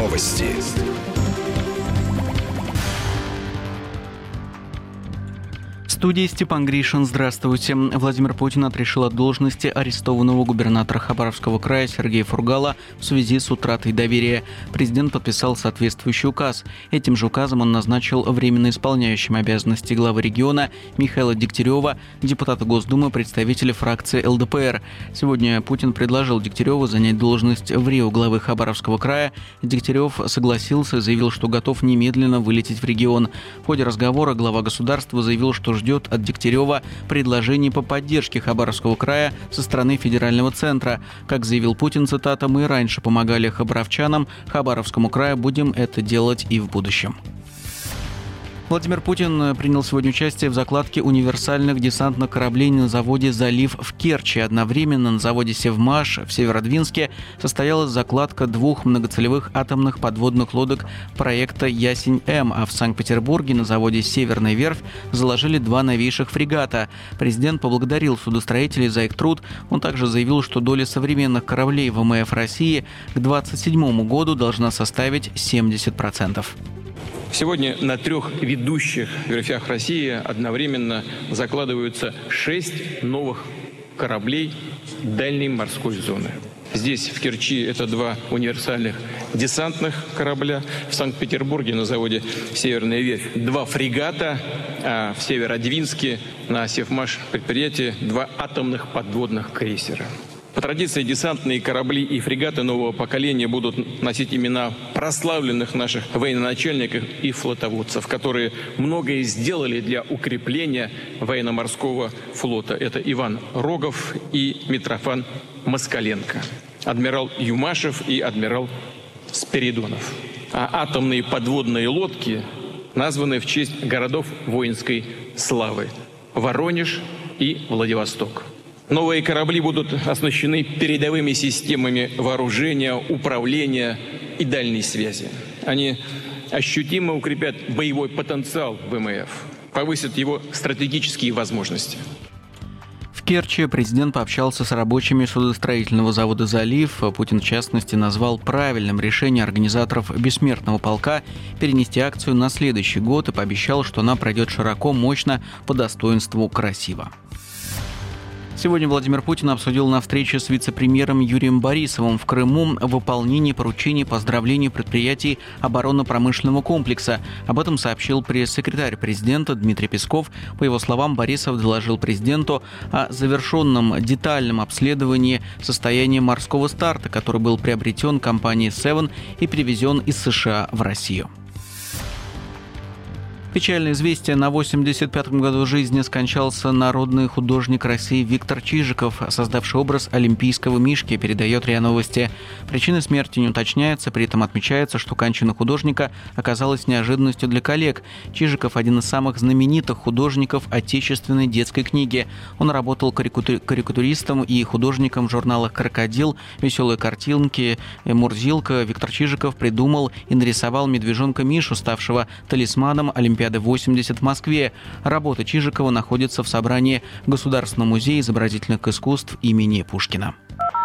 Новости. В студии Степан Гришин. Здравствуйте. Владимир Путин отрешил от должности арестованного губернатора Хабаровского края Сергея Фургала в связи с утратой доверия. Президент подписал соответствующий указ. Этим же указом он назначил временно исполняющим обязанности главы региона Михаила Дегтярева, депутата Госдумы, представителя фракции ЛДПР. Сегодня Путин предложил Дегтяреву занять должность в РИО главы Хабаровского края. Дегтярев согласился и заявил, что готов немедленно вылететь в регион. В ходе разговора глава государства заявил, что ждет от Дегтярева предложений по поддержке Хабаровского края со стороны федерального центра. Как заявил Путин, цитата, «Мы раньше помогали хабаровчанам, Хабаровскому краю будем это делать и в будущем». Владимир Путин принял сегодня участие в закладке универсальных десантных кораблей на заводе «Залив» в Керчи. Одновременно на заводе «Севмаш» в Северодвинске состоялась закладка 2 многоцелевых атомных подводных лодок проекта «Ясень-М», а в Санкт-Петербурге на заводе «Северная верфь» заложили 2 новейших фрегата. Президент поблагодарил судостроителей за их труд. Он также заявил, что доля современных кораблей ВМФ России к 2027 году должна составить 70%. Сегодня на 3 ведущих верфях России одновременно закладываются 6 новых кораблей дальней морской зоны. Здесь, в Керчи, это 2 универсальных десантных корабля. В Санкт-Петербурге на заводе «Северная верфь» 2 фрегата, а в Северодвинске на «Севмаш» предприятии 2 атомных подводных крейсера. По традиции десантные корабли и фрегаты нового поколения будут носить имена прославленных наших военачальников и флотоводцев, которые многое сделали для укрепления военно-морского флота. Это Иван Рогов и Митрофан Москаленко, адмирал Юмашев и адмирал Спиридонов. А атомные подводные лодки названы в честь городов воинской славы – Воронеж и Владивосток. Новые корабли будут оснащены передовыми системами вооружения, управления и дальней связи. Они ощутимо укрепят боевой потенциал ВМФ, повысят его стратегические возможности. В Керчи президент пообщался с рабочими судостроительного завода «Залив». Путин, в частности, назвал правильным решение организаторов «Бессмертного полка» перенести акцию на следующий год и пообещал, что она пройдет широко, мощно, по достоинству, красиво. Сегодня Владимир Путин обсудил на встрече с вице-премьером Юрием Борисовым в Крыму выполнение поручений по оздоровлению предприятий оборонно-промышленного комплекса. Об этом сообщил пресс-секретарь президента Дмитрий Песков. По его словам, Борисов доложил президенту о завершенном детальном обследовании состояния морского старта, который был приобретен компанией Seven и привезен из США в Россию. Печальное известие: на 85-м году жизни скончался народный художник России Виктор Чижиков, создавший образ олимпийского мишки, передает РИА Новости. Причина смерти не уточняется, при этом отмечается, что кончина художника оказалась неожиданностью для коллег. Чижиков – один из самых знаменитых художников отечественной детской книги. Он работал карикатуристом и художником в журналах «Крокодил», «Веселые картинки», «Мурзилка». Виктор Чижиков придумал и нарисовал медвежонка Мишу, ставшего талисманом Олимпиады 80 в Москве. Работа Чижикова находится в собрании Государственного музея изобразительных искусств имени Пушкина.